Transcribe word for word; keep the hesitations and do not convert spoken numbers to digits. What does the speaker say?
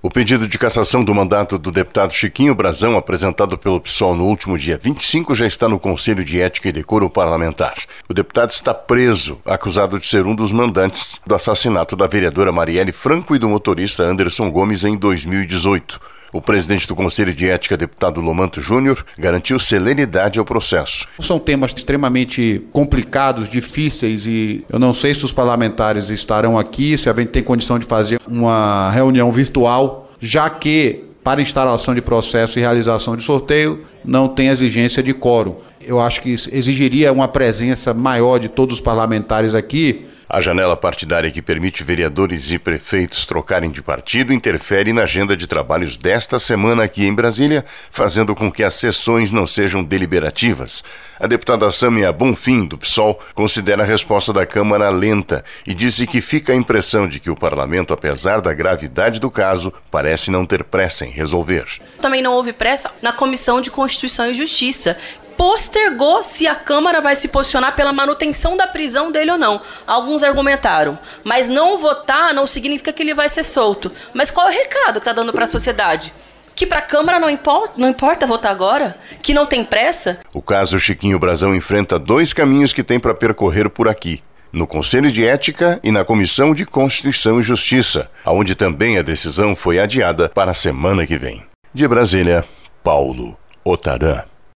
O pedido de cassação do mandato do deputado Chiquinho Brazão, apresentado pelo P SOL no último dia vinte e cinco, já está no Conselho de Ética e Decoro Parlamentar. O deputado está preso, acusado de ser um dos mandantes do assassinato da vereadora Marielle Franco e do motorista Anderson Gomes em dois mil e dezoito. O presidente do Conselho de Ética, deputado Lomanto Júnior, garantiu celeridade ao processo. São temas extremamente complicados, difíceis, e eu não sei se os parlamentares estarão aqui, se a gente tem condição de fazer uma reunião virtual, já que para instalação de processo e realização de sorteio não tem exigência de quórum. Eu acho que isso exigiria uma presença maior de todos os parlamentares aqui. A janela partidária que permite vereadores e prefeitos trocarem de partido interfere na agenda de trabalhos desta semana aqui em Brasília, fazendo com que as sessões não sejam deliberativas. A deputada Sâmia Bonfim, do P SOL, considera a resposta da Câmara lenta e disse que fica a impressão de que o parlamento, apesar da gravidade do caso, parece não ter pressa em resolver. Também não houve pressa na Comissão de Constituição e Justiça. Postergou se a Câmara vai se posicionar pela manutenção da prisão dele ou não. Alguns argumentaram, mas não votar não significa que ele vai ser solto. Mas qual é o recado que está dando para a sociedade? Que para a Câmara não importa, não importa votar agora? Que não tem pressa? O caso Chiquinho Brazão enfrenta dois caminhos que tem para percorrer por aqui: no Conselho de Ética e na Comissão de Constituição e Justiça, onde também a decisão foi adiada para a semana que vem. De Brasília, Paulo Otarã.